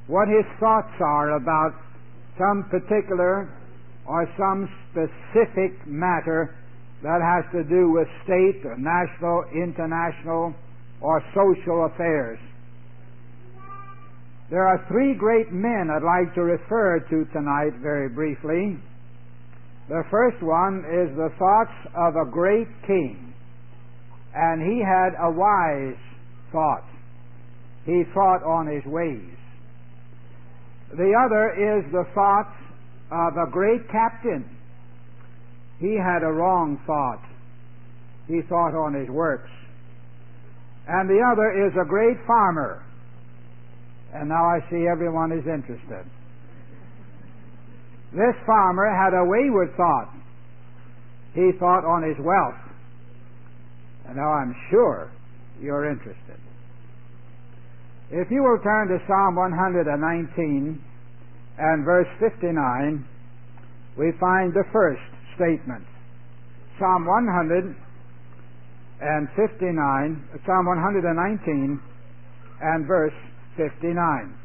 what his thoughts are about some particular or some specific matter that has to do with state or national, international, or social affairs. There are three great men I'd like to refer to tonight very briefly. The first one is the thoughts of a great king, and he had a wise thought. He thought on his ways. The other is the thoughts of a great captain. He had a wrong thought. He thought on his works. And the other is a great farmer. And now I see everyone is interested. This farmer had a wayward thought. He thought on his wealth. And now I'm sure you're interested. If you will turn to Psalm 119 and verse 59, we find the first statement. Psalm 119 and verse 59.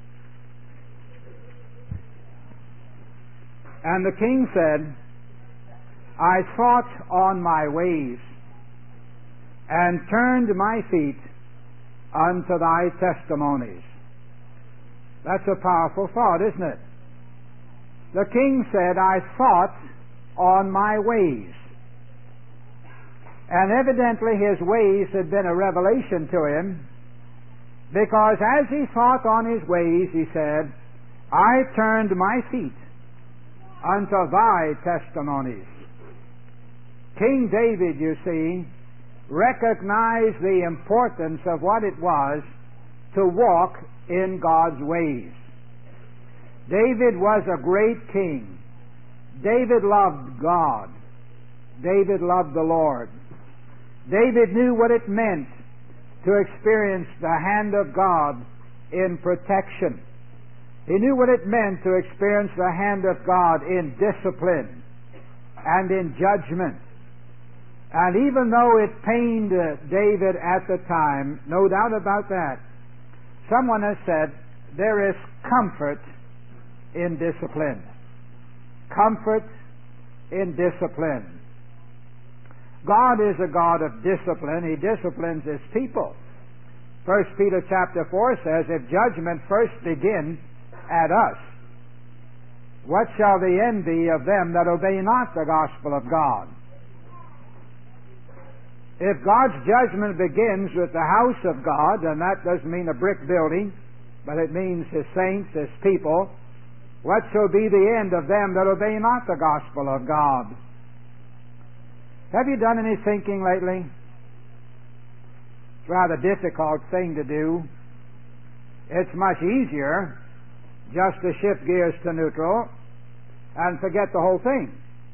And the king said, I thought on my ways, and turned my feet unto thy testimonies. That's a powerful thought, isn't it? The king said, I thought on my ways. And evidently his ways had been a revelation to him, because as he thought on his ways, he said, I turned my feet unto thy testimonies. King David, you see, recognized the importance of what it was to walk in God's ways. David was a great king. David loved God. David loved the Lord. David knew what it meant to experience the hand of God in protection. He knew what it meant to experience the hand of God in discipline and in judgment. And even though it pained David at the time, no doubt about that, someone has said there is comfort in discipline. Comfort in discipline. God is a God of discipline. He disciplines His people. 1 Peter chapter 4 says, if judgment first begin at us, what shall the end be of them that obey not the gospel of God? If God's judgment begins with the house of God, and that doesn't mean a brick building, but it means His saints, His people, what shall be the end of them that obey not the gospel of God? Have you done any thinking lately? It's a rather difficult thing to do. It's much easier just to shift gears to neutral and forget the whole thing.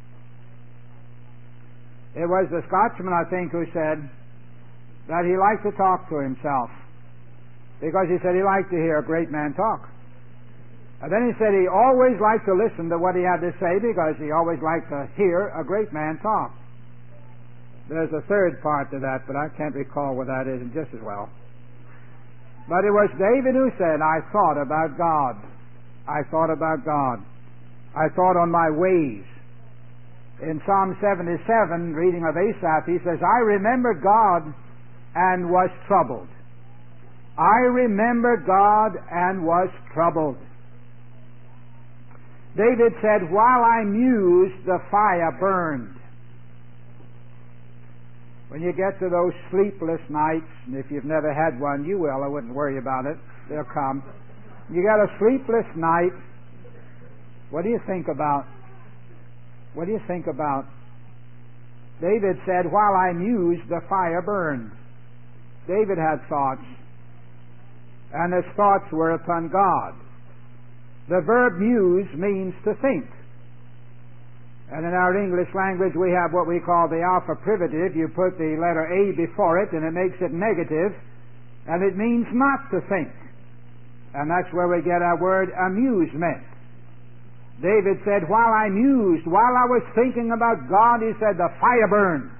It was the Scotsman, I think, who said that he liked to talk to himself, because he said he liked to hear a great man talk. And then he said he always liked to listen to what he had to say, because he always liked to hear a great man talk. There's a third part to that, but I can't recall what that is just as well. But it was David who said, I thought about God. I thought about God. I thought on my ways. In Psalm 77, reading of Asaph, he says, I remembered God and was troubled. I remembered God and was troubled. David said, while I mused, the fire burned. When you get to those sleepless nights, and if you've never had one, you will, I wouldn't worry about it, they'll come. You got a sleepless night, what do you think about? What do you think about? David said, while I mused, the fire burned. David had thoughts, and his thoughts were upon God. The verb muse means to think. And in our English language we have what we call the alpha privative. You put the letter A before it and it makes it negative, and it means not to think. And that's where we get our word amusement. David said, while I mused, while I was thinking about God, he said, the fire burned.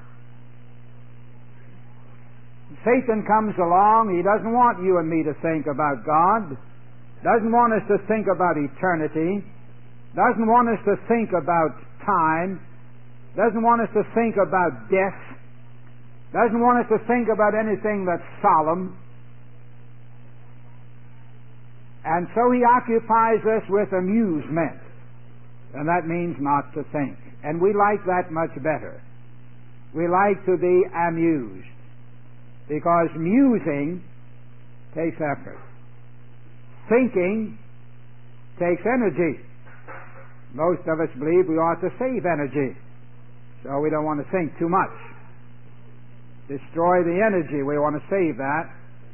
Satan comes along. He doesn't want you and me to think about God. doesn't want us to think about eternity, doesn't want us to think about time, doesn't want us to think about death, doesn't want us to think about anything that's solemn. And so he occupies us with amusement. And that means not to think. And we like that much better. We like to be amused. Because musing takes effort. Thinking takes energy. Most of us believe we ought to save energy. So we don't want to think too much. Destroy the energy. We want to save that.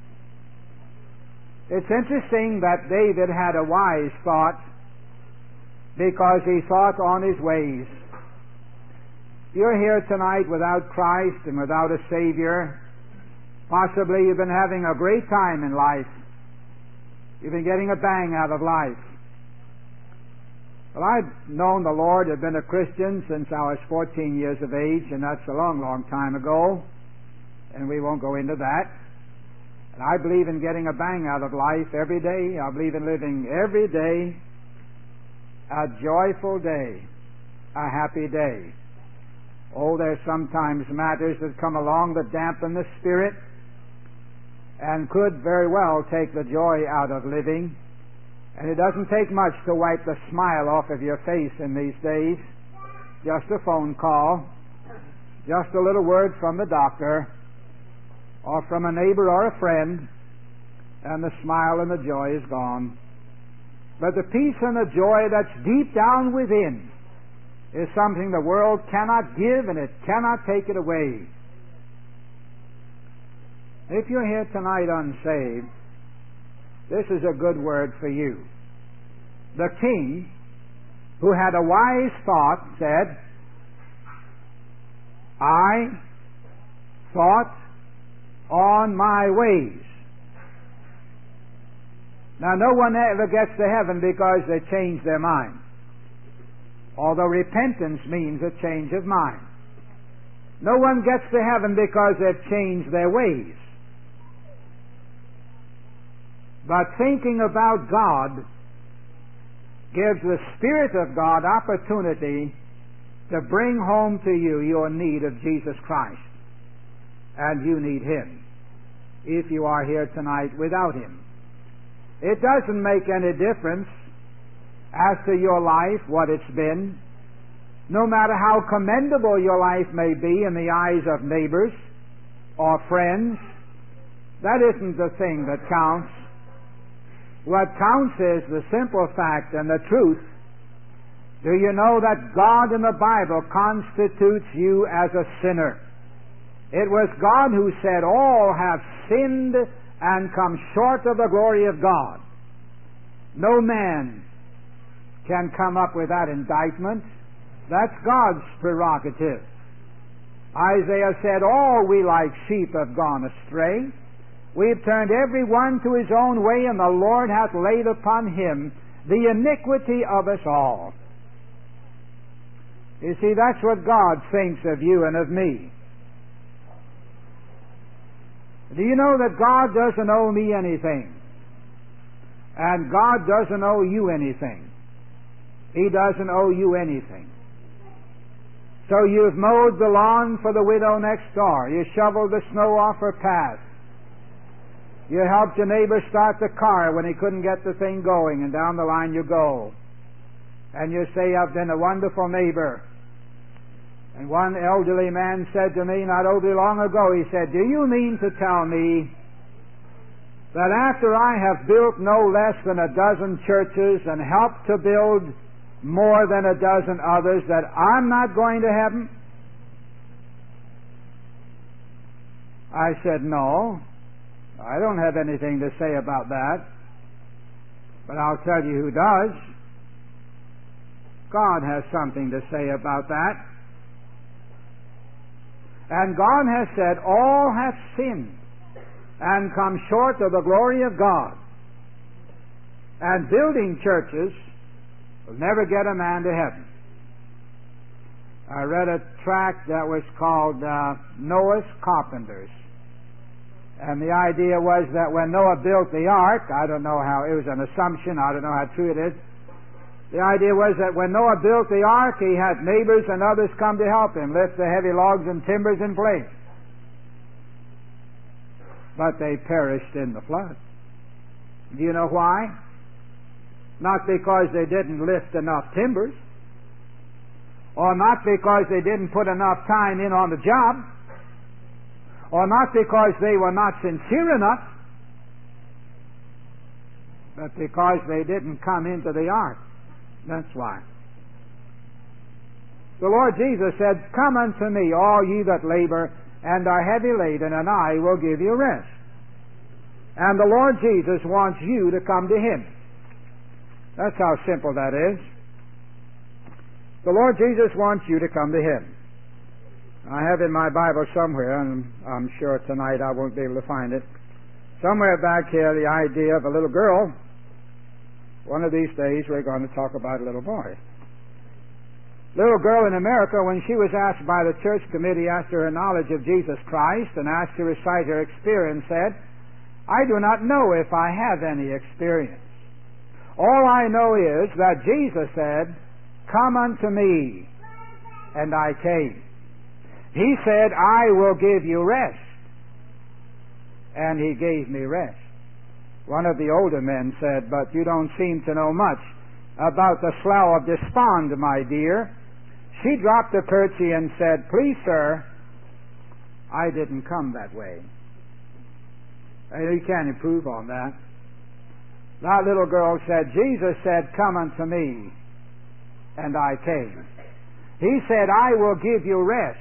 It's interesting that David had a wise thought because he thought on his ways. You're here tonight without Christ and without a Savior. Possibly you've been having a great time in life. You've been getting a bang out of life. Well, I've known the Lord, I've been a Christian since I was 14 years of age, and that's a long, long time ago, and we won't go into that. And I believe in getting a bang out of life every day. I believe in living every day a joyful day, a happy day. Oh, there's sometimes matters that come along that dampen the spirit and could very well take the joy out of living. And it doesn't take much to wipe the smile off of your face in these days. Just a phone call, just a little word from the doctor, or from a neighbor or a friend, and the smile and the joy is gone. But the peace and the joy that's deep down within is something the world cannot give and it cannot take it away. If you're here tonight unsaved, this is a good word for you. The king, who had a wise thought, said, I thought on my ways. Now, no one ever gets to heaven because they change their mind. Although repentance means a change of mind. No one gets to heaven because they've changed their ways. But thinking about God gives the Spirit of God opportunity to bring home to you your need of Jesus Christ. And you need Him, if you are here tonight without Him. It doesn't make any difference as to your life, what it's been. No matter how commendable your life may be in the eyes of neighbors or friends, that isn't the thing that counts. What counts is the simple fact and the truth. Do you know that God in the Bible constitutes you as a sinner? It was God who said, all have sinned and come short of the glory of God. No man can come up with that indictment. That's God's prerogative. Isaiah said, all we like sheep have gone astray. We've turned every one to his own way, and the Lord hath laid upon him the iniquity of us all. You see, that's what God thinks of you and of me. Do you know that God doesn't owe me anything? And God doesn't owe you anything. He doesn't owe you anything. So you've mowed the lawn for the widow next door. You shoveled the snow off her path. You helped your neighbor start the car when he couldn't get the thing going, and down the line you go. And you say, I've been a wonderful neighbor. And one elderly man said to me not over long ago, he said, do you mean to tell me that after I have built no less than a dozen churches and helped to build more than a dozen others, that I'm not going to heaven? I said, no, I don't have anything to say about that. But I'll tell you who does. God has something to say about that. And God has said, all have sinned and come short of the glory of God. And building churches will never get a man to heaven. I read a tract that was called Noah's Carpenters. And the idea was that when Noah built the ark, I don't know how, it was an assumption, I don't know how true it is. The idea was that when Noah built the ark, he had neighbors and others come to help him, lift the heavy logs and timbers in place. But they perished in the flood. Do you know why? Not because they didn't lift enough timbers, or not because they didn't put enough time in on the job, or not because they were not sincere enough, but because they didn't come into the ark. That's why. The Lord Jesus said, "Come unto me, all ye that labor and are heavy laden, and I will give you rest." And the Lord Jesus wants you to come to Him. That's how simple that is. The Lord Jesus wants you to come to Him. I have in my Bible somewhere, and I'm sure tonight I won't be able to find it, somewhere back here, the idea of a little girl. One of these days we're going to talk about a little boy. Little girl in America, when she was asked by the church committee after her knowledge of Jesus Christ and asked to recite her experience, said, "I do not know if I have any experience. All I know is that Jesus said, 'Come unto me,' and I came. He said, 'I will give you rest,' and He gave me rest." One of the older men said, "But you don't seem to know much about the Slough of Despond, my dear." She dropped a curtsy and said, "Please, sir, I didn't come that way." You can't improve on that. That little girl said, "Jesus said, 'Come unto me,' and I came. He said, 'I will give you rest,'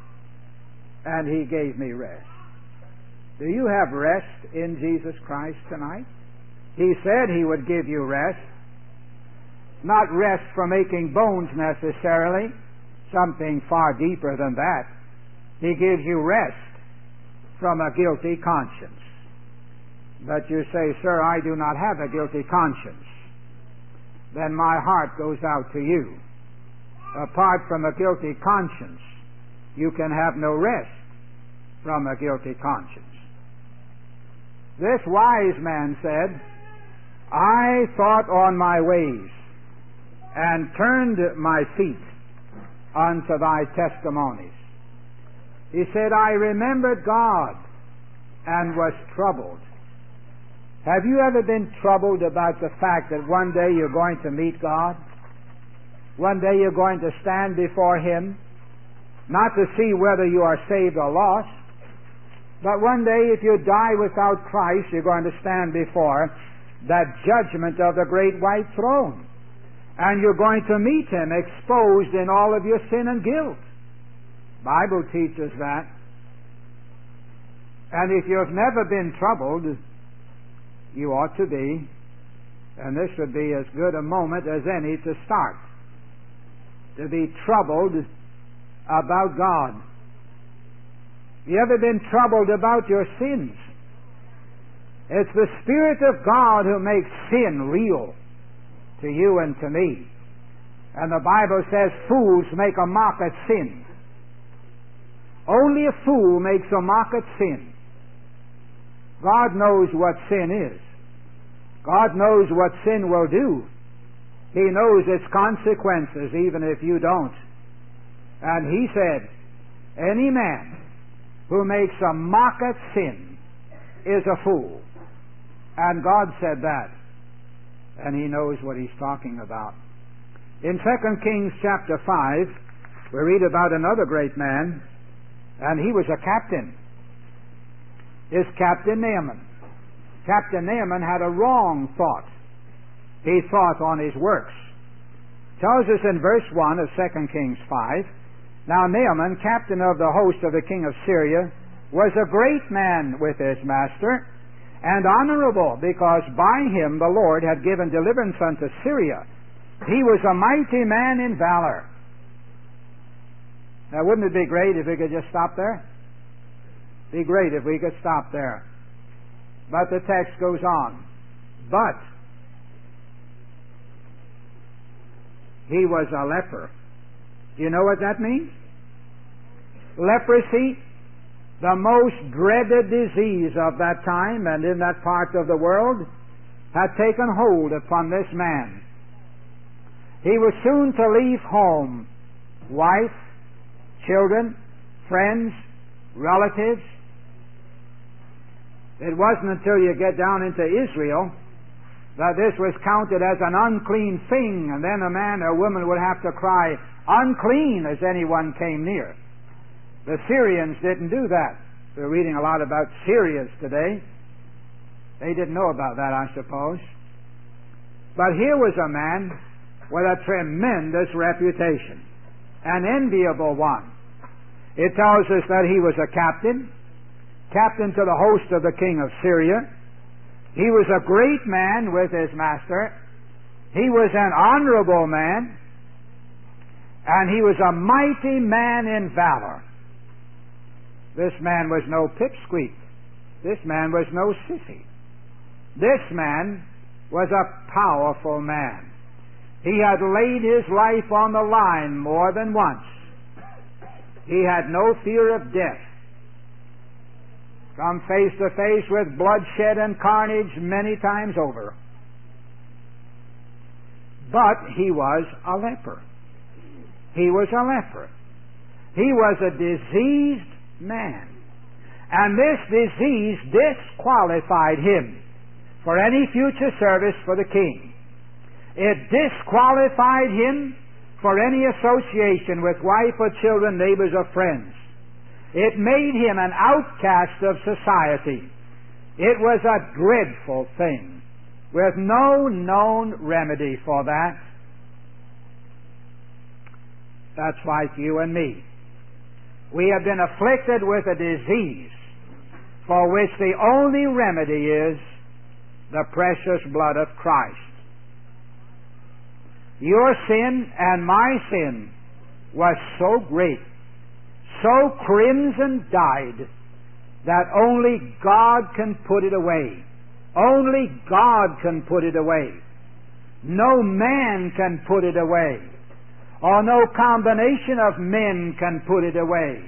and He gave me rest." Do you have rest in Jesus Christ tonight? He said He would give you rest. Not rest from aching bones necessarily, something far deeper than that. He gives you rest from a guilty conscience. But you say, "Sir, I do not have a guilty conscience." Then my heart goes out to you. Apart from a guilty conscience, you can have no rest from a guilty conscience. This wise man said, "I thought on my ways, and turned my feet unto thy testimonies." He said, "I remembered God, and was troubled." Have you ever been troubled about the fact that one day you're going to meet God? One day you're going to stand before Him, not to see whether you are saved or lost, but one day if you die without Christ, you're going to stand before that judgment of the great white throne. And you're going to meet Him exposed in all of your sin and guilt. The Bible teaches that. And if you've never been troubled, you ought to be. And this would be as good a moment as any to start. To be troubled about God. You ever been troubled about your sins? It's the Spirit of God who makes sin real to you and to me. And the Bible says fools make a mock at sin. Only a fool makes a mock at sin. God knows what sin is. God knows what sin will do. He knows its consequences, even if you don't. And He said, "Any man who makes a mock at sin is a fool." And God said that. And He knows what He's talking about. In 2 Kings chapter 5, we read about another great man, and he was a captain. His captain Naaman. Captain Naaman had a wrong thought. He thought on his works. It tells us in verse 1 of 2 Kings 5, "Now Naaman, captain of the host of the king of Syria, was a great man with his master, and honorable, because by him the Lord had given deliverance unto Syria. He was a mighty man in valor." Now wouldn't it be great if we could just stop there? Be great if we could stop there. But the text goes on. But he was a leper. Do you know what that means? Leprosy the most dreaded disease of that time and in that part of the world, had taken hold upon this man. He was soon to leave home, wife, children, friends, relatives. It wasn't until you get down into Israel that this was counted as an unclean thing, and then a man or woman would have to cry, unclean, as anyone came near. The Syrians didn't do that. We're reading a lot about Syrians today. They didn't know about that, I suppose. But here was a man with a tremendous reputation, an enviable one. It tells us that he was a captain to the host of the king of Syria. He was a great man with his master. He was an honorable man, and he was a mighty man in valor. This man was no pipsqueak. This man was no sissy. This man was a powerful man. He had laid his life on the line more than once. He had no fear of death. Come face to face with bloodshed and carnage many times over. But he was a leper. He was a leper. He was a diseased man. And this disease disqualified him for any future service for the king. It disqualified him for any association with wife or children, neighbors, or friends. It made him an outcast of society. It was a dreadful thing, with no known remedy for that. That's like you and me. We have been afflicted with a disease for which the only remedy is the precious blood of Christ. Your sin and my sin was so great, so crimson dyed, that only God can put it away. Only God can put it away. No man can put it away, or no combination of men can put it away.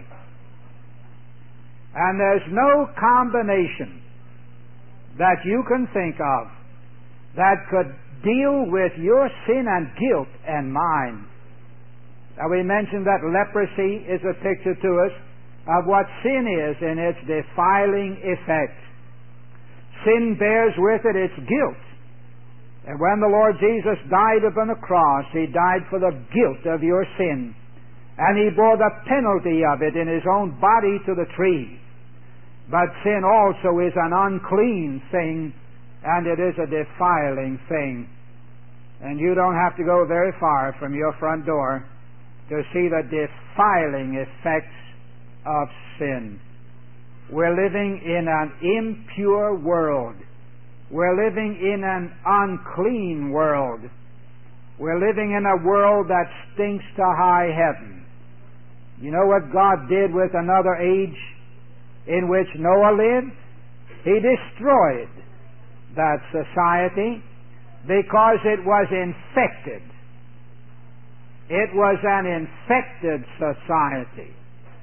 And there's no combination that you can think of that could deal with your sin and guilt and mine. Now, we mentioned that leprosy is a picture to us of what sin is in its defiling effect. Sin bears with it its guilt. And when the Lord Jesus died upon the cross, He died for the guilt of your sin. And He bore the penalty of it in His own body to the tree. But sin also is an unclean thing, and it is a defiling thing. And you don't have to go very far from your front door to see the defiling effects of sin. We're living in an impure world. We're living in an unclean world. We're living in a world that stinks to high heaven. You know what God did with another age in which Noah lived? He destroyed that society because it was infected. It was an infected society.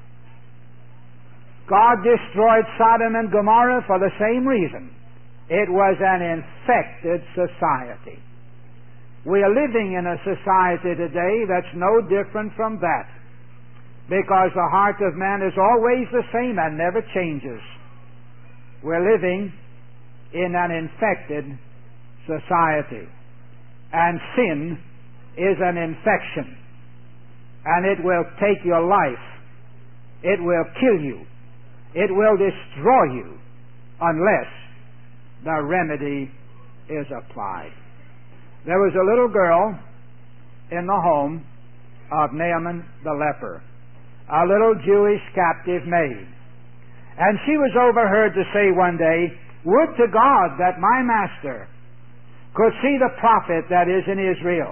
God destroyed Sodom and Gomorrah for the same reason. It was an infected society. We are living in a society today that's no different from that, because the heart of man is always the same and never changes. We're living in an infected society. And sin is an infection. And it will take your life. It will kill you. It will destroy you unless the remedy is applied. There was a little girl in the home of Naaman the leper, a little Jewish captive maid. And she was overheard to say one day, "Would to God that my master could see the prophet that is in Israel.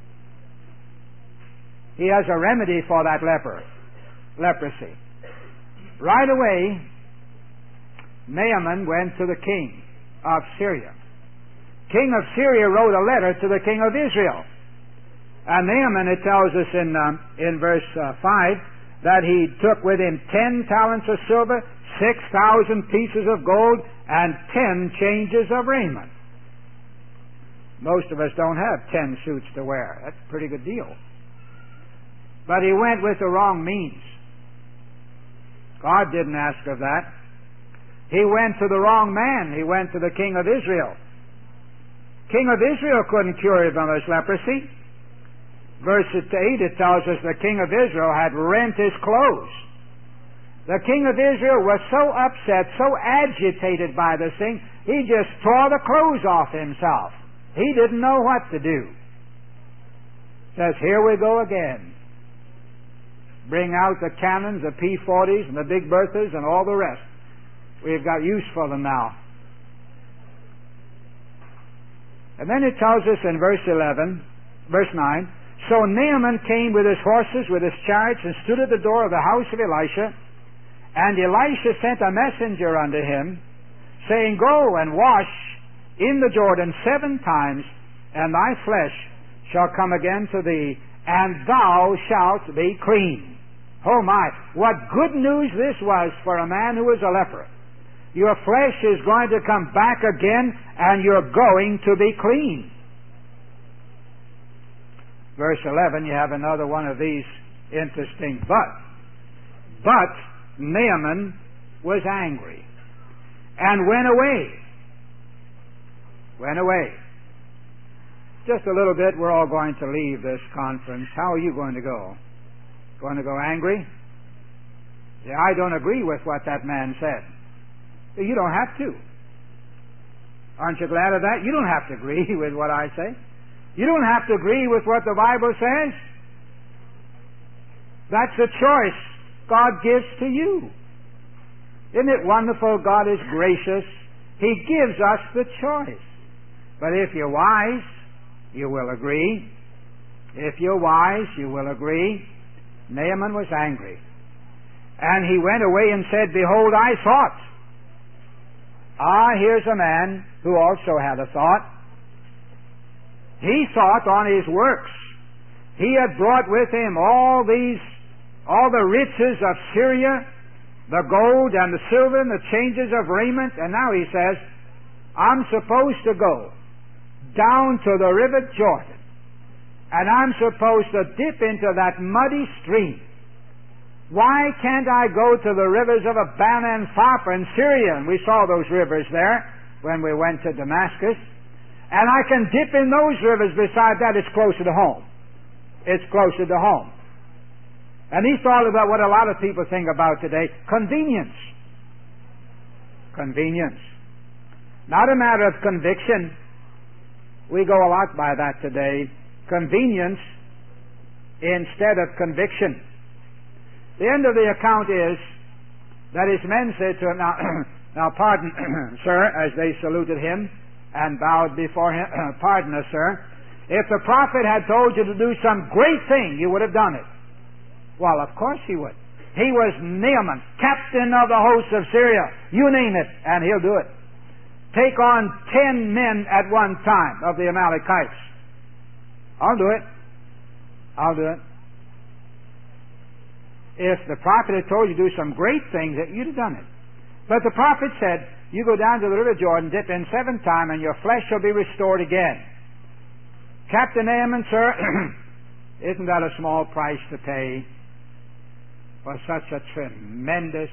He has a remedy for that leprosy." Right away, Naaman went to the king of Syria. King of Syria wrote a letter to the king of Israel. And Naaman, it tells us in verse 5, that he took with him 10 talents of silver, 6,000 pieces of gold, and 10 changes of raiment. Most of us don't have 10 suits to wear. That's a pretty good deal. But he went with the wrong means. God didn't ask of that. He went to the wrong man. He went to the king of Israel. King of Israel couldn't cure him of his leprosy. Verse 8, it tells us the king of Israel had rent his clothes. The king of Israel was so upset, so agitated by this thing, he just tore the clothes off himself. He didn't know what to do. Says, here we go again. Bring out the cannons, the P-40s, and the Big Berthas, and all the rest. We've got use for them now. And then it tells us in verse 9, so Naaman came with his horses, with his chariots, and stood at the door of the house of Elisha. And Elisha sent a messenger unto him, saying, go and wash in the Jordan 7 times, and thy flesh shall come again to thee, and thou shalt be clean. Oh my, what good news this was for a man who was a leper. Your flesh is going to come back again, and you're going to be clean. Verse 11, you have another one of these interesting but Naaman was angry and went away. Just a little bit, we're all going to leave this conference. How are you going to go? Going to go angry? Yeah, I don't agree with what that man said. You don't have to. Aren't you glad of that? You don't have to agree with what I say. You don't have to agree with what the Bible says. That's a choice God gives to you. Isn't it wonderful? God is gracious. He gives us the choice. But if you're wise, you will agree. If you're wise, you will agree. Naaman was angry. And he went away and said, behold, I thought. Here's a man who also had a thought. He thought on his works. He had brought with him all the riches of Syria, the gold and the silver and the changes of raiment, and now he says, I'm supposed to go down to the river Jordan, and I'm supposed to dip into that muddy stream. Why can't I go to the rivers of Abana and Pharpar in Syria? And we saw those rivers there when we went to Damascus. And I can dip in those rivers. Beside that, it's closer to home. It's closer to home. And he thought about what a lot of people think about today. Convenience. Convenience. Not a matter of conviction. We go a lot by that today. Convenience instead of conviction. The end of the account is that his men said to him, now pardon, sir, as they saluted him and bowed before him, pardon us, sir. If the prophet had told you to do some great thing, you would have done it. Well, of course he would. He was Naaman, captain of the hosts of Syria. You name it, and he'll do it. Take on 10 men at one time of the Amalekites. I'll do it. I'll do it. If the prophet had told you to do some great things, you'd have done it. But the prophet said, you go down to the river Jordan, dip in 7 times, and your flesh shall be restored again. Captain Naaman, sir, isn't that a small price to pay for such a tremendous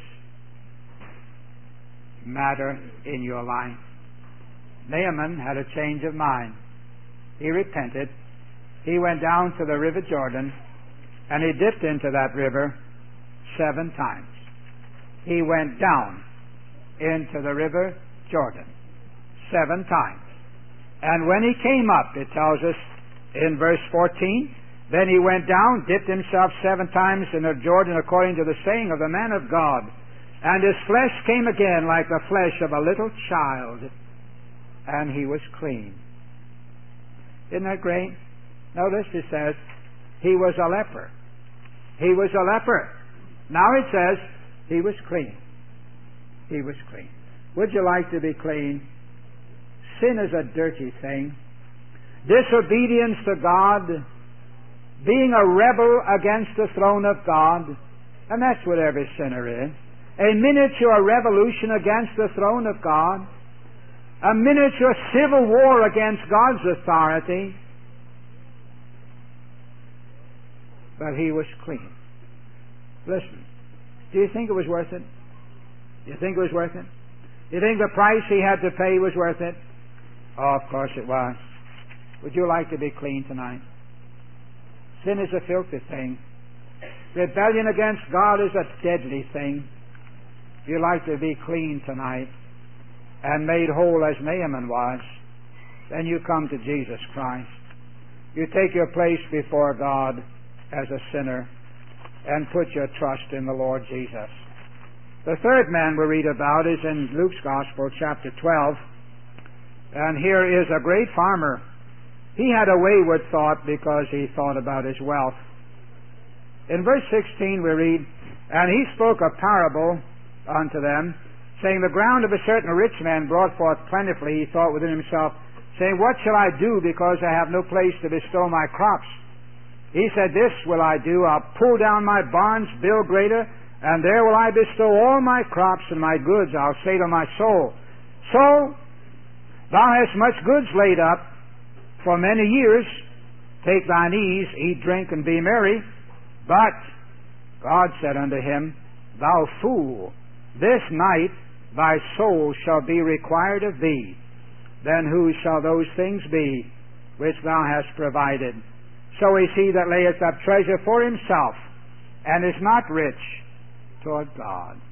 matter in your life? Naaman had a change of mind. He repented. He went down to the river Jordan, and he dipped into that river 7 times. He went down into the river Jordan 7 times. And when he came up, it tells us in verse 14, then he went down, dipped himself 7 times in the Jordan according to the saying of the man of God. And his flesh came again like the flesh of a little child, and he was clean. Isn't that great? Notice it says, he was a leper. He was a leper. Now it says, he was clean. He was clean. Would you like to be clean? Sin is a dirty thing. Disobedience to God, being a rebel against the throne of God, and that's what every sinner is. a miniature revolution against the throne of God, a miniature civil war against God's authority, but he was clean. Listen, do you think it was worth it? Do you think it was worth it? Do you think the price he had to pay was worth it? Oh, of course it was. Would you like to be clean tonight? Sin is a filthy thing. Rebellion against God is a deadly thing. If you like to be clean tonight and made whole as Naaman was, then you come to Jesus Christ. You take your place before God as a sinner and put your trust in the Lord Jesus. The third man we read about is in Luke's Gospel, chapter 12. And here is a great farmer. He had a wayward thought because he thought about his wealth. In verse 16 we read, "And he spoke a parable unto them, saying, The ground of a certain rich man brought forth plentifully. He thought within himself, saying, What shall I do, because I have no place to bestow my crops? He said, This will I do, I'll pull down my barns, build greater, and there will I bestow all my crops and my goods. I'll say to my soul, Soul, thou hast much goods laid up for many years. Take thine ease, eat, drink, and be merry. But God said unto him, Thou fool, this night thy soul shall be required of thee. Then whose shall those things be which thou hast provided? So is he that layeth up treasure for himself, and is not rich toward God."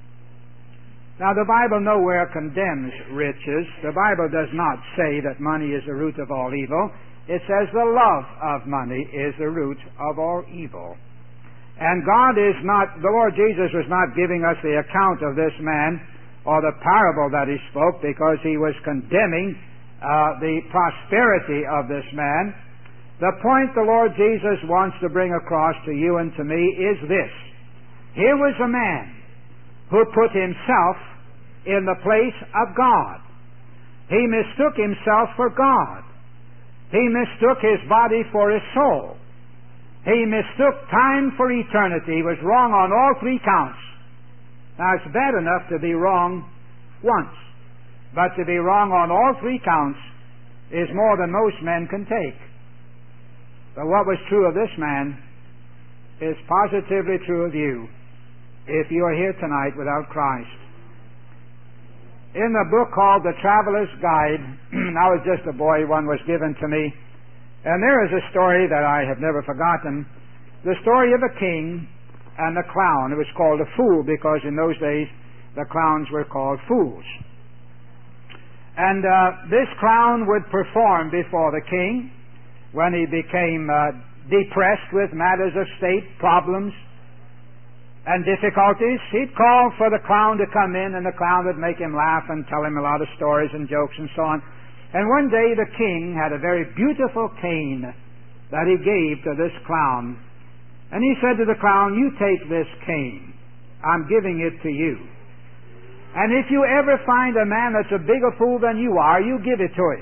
Now the Bible nowhere condemns riches. The Bible does not say that money is the root of all evil. It says the love of money is the root of all evil. And God is not, the Lord Jesus was not giving us the account of this man or the parable that he spoke because he was condemning the prosperity of this man. The point the Lord Jesus wants to bring across to you and to me is this. Here was a man who put himself in the place of God. He mistook himself for God. He mistook his body for his soul. He mistook time for eternity. He was wrong on all three counts. Now, it's bad enough to be wrong once, but to be wrong on all three counts is more than most men can take. But what was true of this man is positively true of you if you are here tonight without Christ. In the book called The Traveler's Guide, I was just a boy, one was given to me, and there is a story that I have never forgotten, the story of a king and a clown. It was called a fool because in those days the clowns were called fools. And this clown would perform before the king when he became depressed with matters of state, problems, and difficulties. He'd call for the clown to come in, and the clown would make him laugh and tell him a lot of stories and jokes and so on. And one day the king had a very beautiful cane that he gave to this clown. And he said to the clown, "You take this cane. I'm giving it to you. And if you ever find a man that's a bigger fool than you are, you give it to him."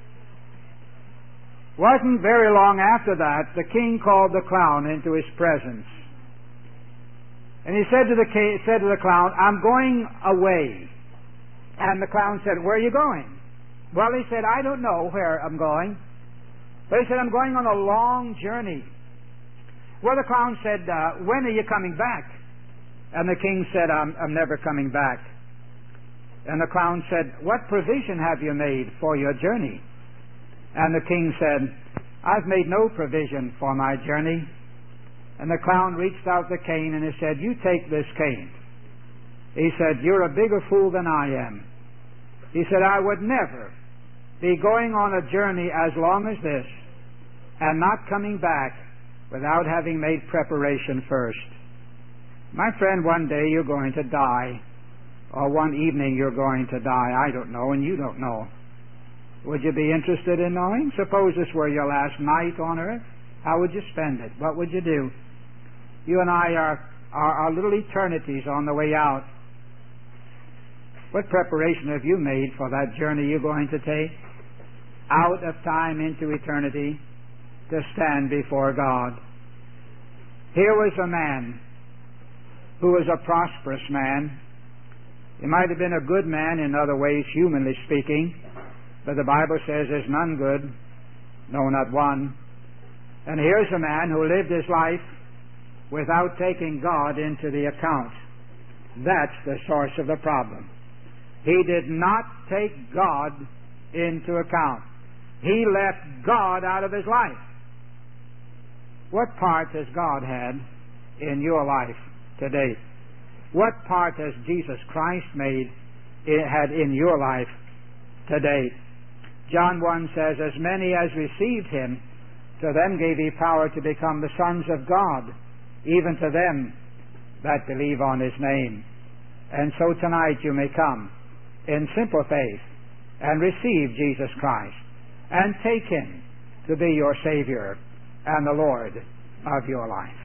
Wasn't very long after that, the king called the clown into his presence. And he said to the clown, "I'm going away." And the clown said, "Where are you going?" Well, he said, "I don't know where I'm going." But he said, "I'm going on a long journey." Well, the clown said, "When are you coming back?" And the king said, I'm never coming back." And the clown said, "What provision have you made for your journey?" And the king said, "I've made no provision for my journey." And the clown reached out the cane and he said, "You take this cane." He said, "You're a bigger fool than I am." He said, "I would never be going on a journey as long as this and not coming back without having made preparation first." My friend, one day you're going to die, or one evening you're going to die. I don't know, and you don't know. Would you be interested in knowing? Suppose this were your last night on earth. How would you spend it? What would you do? You and I are little eternities on the way out. What preparation have you made for that journey you're going to take? Out of time into eternity to stand before God. Here was a man who was a prosperous man. He might have been a good man in other ways, humanly speaking, but the Bible says there's none good, no, not one. And here's a man who lived his life without taking God into the account. That's the source of the problem. He did not take God into account. He left God out of his life. What part has God had in your life today? What part has Jesus Christ had in your life today? John 1 says, as many as received him, to them gave he power to become the sons of God, even to them that believe on his name. And so tonight you may come in simple faith and receive Jesus Christ and take him to be your Savior and the Lord of your life.